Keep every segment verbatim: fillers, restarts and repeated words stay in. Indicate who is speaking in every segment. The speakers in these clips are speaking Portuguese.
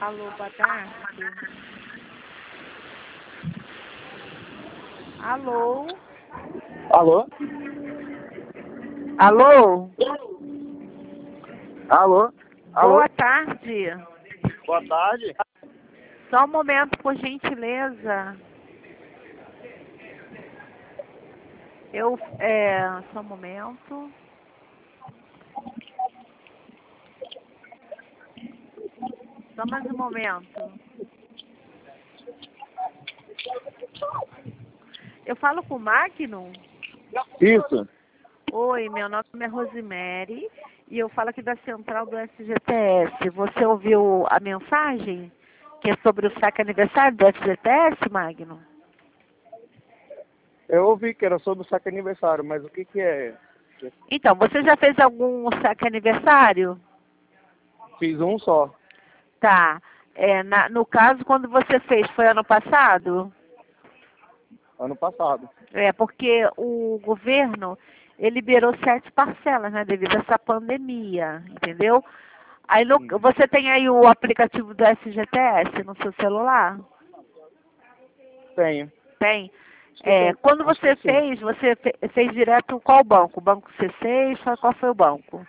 Speaker 1: Alô, boa tarde. Alô?
Speaker 2: Alô?
Speaker 1: Alô?
Speaker 2: Alô? Alô?
Speaker 1: Boa tarde.
Speaker 2: Boa tarde.
Speaker 1: Só um momento, por gentileza. Eu, é, só um momento. Só mais um momento. Eu falo com o Magno?
Speaker 2: Isso.
Speaker 1: Oi, meu nome é Rosemary e eu falo aqui da central do S G T S. Você ouviu a mensagem que é sobre o saque aniversário do S G T S, Magno?
Speaker 2: Eu ouvi que era sobre o saque aniversário, mas o que que é?
Speaker 1: Então, você já fez algum saque aniversário?
Speaker 2: Fiz um só.
Speaker 1: Tá. É, na, no caso, quando você fez, foi ano passado?
Speaker 2: Ano passado.
Speaker 1: É, porque o governo, ele liberou sete parcelas, né, devido a essa pandemia, entendeu? Aí no,
Speaker 2: Hum.
Speaker 1: você tem aí o aplicativo do S G T S no seu celular?
Speaker 2: Tenho.
Speaker 1: Tem.
Speaker 2: Acho que
Speaker 1: É,
Speaker 2: tem.
Speaker 1: quando
Speaker 2: Acho
Speaker 1: você
Speaker 2: que sim.
Speaker 1: fez, você fe, fez direto qual banco? Banco C seis? Qual foi o banco?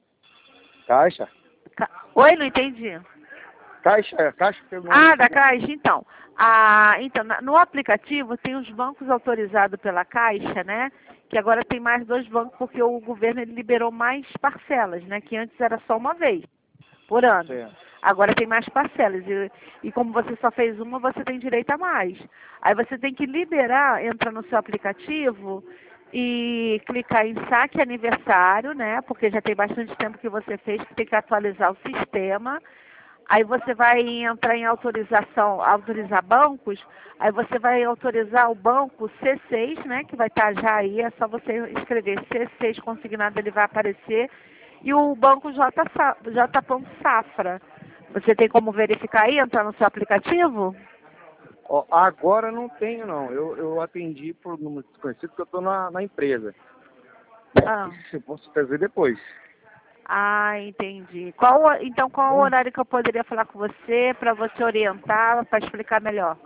Speaker 2: Caixa?
Speaker 1: Ca- Oi, não entendi.
Speaker 2: Caixa, é, caixa pelo nome.
Speaker 1: Ah, da Caixa, então. Ah, então, na- no aplicativo tem os bancos autorizados pela Caixa, né? Que agora tem mais dois bancos porque o governo ele liberou mais parcelas, né? Que antes era só uma vez por ano.
Speaker 2: Certo.
Speaker 1: Agora tem mais parcelas. E, e como você só fez uma, você tem direito a mais. Aí você tem que liberar, entra no seu aplicativo e clicar em saque aniversário, né? Porque já tem bastante tempo que você fez, que tem que atualizar o sistema. Aí você vai entrar em autorização, autorizar bancos, aí você vai autorizar o banco C seis, né, que vai estar já aí, é só você escrever C seis consignado, ele vai aparecer, e o banco J, J. Safra. Você tem como verificar aí, entrar no seu aplicativo?
Speaker 2: Ó, agora não tenho, não. Eu, eu atendi por número desconhecido porque eu estou na, na empresa.
Speaker 1: Ah,
Speaker 2: Isso eu posso fazer depois.
Speaker 1: ah, entendi. Qual, o- então qual o
Speaker 2: Hum.
Speaker 1: horário que eu poderia falar com você para você orientar, para explicar melhor?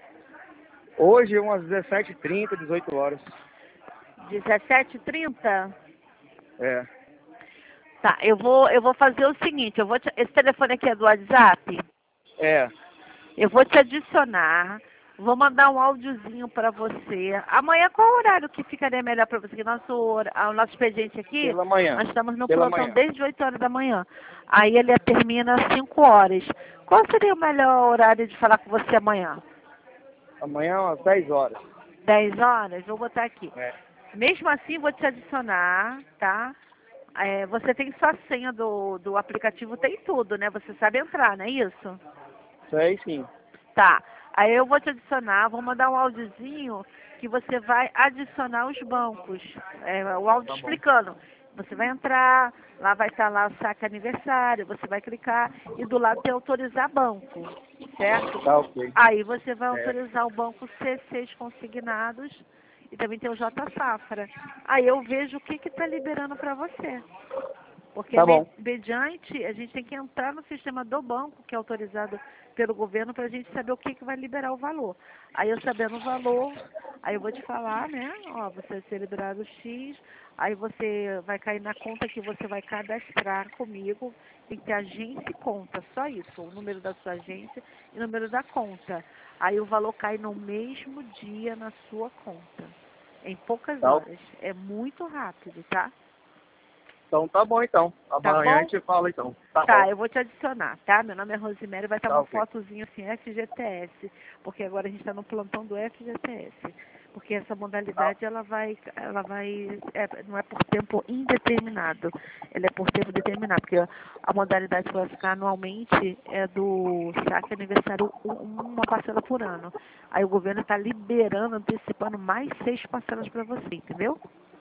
Speaker 2: Hoje é umas dezessete e trinta, dezoito horas.
Speaker 1: dezessete e trinta?
Speaker 2: É.
Speaker 1: Tá, eu vou, eu vou fazer o seguinte, eu vou te, esse telefone aqui é do WhatsApp,
Speaker 2: É.
Speaker 1: eu vou te adicionar, vou mandar um áudiozinho para você. Amanhã qual o horário que ficaria melhor para você? Que nosso, hor- ah, o nosso expediente aqui,
Speaker 2: Pela manhã.
Speaker 1: nós estamos no
Speaker 2: Pela
Speaker 1: plantão
Speaker 2: manhã.
Speaker 1: desde oito horas da manhã. Aí ele termina às cinco horas. Qual seria o melhor horário de falar com você amanhã?
Speaker 2: Amanhã umas dez horas.
Speaker 1: Dez horas? Vou botar aqui.
Speaker 2: É.
Speaker 1: Mesmo assim, vou te adicionar, tá? É, você tem sua senha do, do aplicativo, tem tudo, né? Você sabe entrar, não é isso?
Speaker 2: Isso aí sim.
Speaker 1: Tá. Aí eu vou te adicionar, vou mandar um áudiozinho que você vai adicionar os bancos. É, o áudio
Speaker 2: Tá bom.
Speaker 1: explicando. Você vai entrar, lá vai estar lá o saque aniversário, você vai clicar e do lado tem autorizar banco, certo?
Speaker 2: Tá ok.
Speaker 1: Aí você vai
Speaker 2: É.
Speaker 1: autorizar o banco C seis consignados e também tem o J Safra. Aí eu vejo o que que está liberando para você. Porque
Speaker 2: Tá
Speaker 1: me-
Speaker 2: bom.
Speaker 1: mediante, a gente tem que entrar no sistema do banco, que é autorizado pelo governo, para a gente saber o que, que vai liberar o valor. Aí eu sabendo o valor, aí eu vou te falar, né? Ó, você vai ser liberado X, aí você vai cair na conta que você vai cadastrar comigo, tem que ter agência e conta, só isso, o número da sua agência e o número da conta. Aí o valor cai no mesmo dia na sua conta, em poucas
Speaker 2: Tá.
Speaker 1: horas. É muito rápido, tá?
Speaker 2: Então tá bom então.
Speaker 1: Tá
Speaker 2: Amanhã a
Speaker 1: bom?
Speaker 2: gente fala então. Tá
Speaker 1: Tá,
Speaker 2: bom.
Speaker 1: eu vou te adicionar, tá? Meu nome é Rosemary, vai estar
Speaker 2: Tá
Speaker 1: uma
Speaker 2: ok.
Speaker 1: fotozinha assim, F G T S, porque agora a gente está no plantão do F G T S. Porque essa
Speaker 2: Tá.
Speaker 1: modalidade, ela vai, ela vai, é, não é por tempo indeterminado, ela é por tempo determinado, porque a modalidade que vai ficar anualmente é do saque aniversário um- uma parcela por ano. Aí o governo está liberando, antecipando mais seis parcelas para você, entendeu?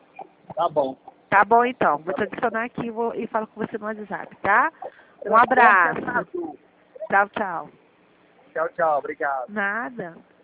Speaker 2: Tá bom.
Speaker 1: Tá bom, então. Vou te adicionar aqui e vou- e falo com você no WhatsApp, tá? Um
Speaker 2: Forte
Speaker 1: abraço.
Speaker 2: abraço.
Speaker 1: Tchau, tchau.
Speaker 2: Tchau, tchau. Obrigado.
Speaker 1: Nada.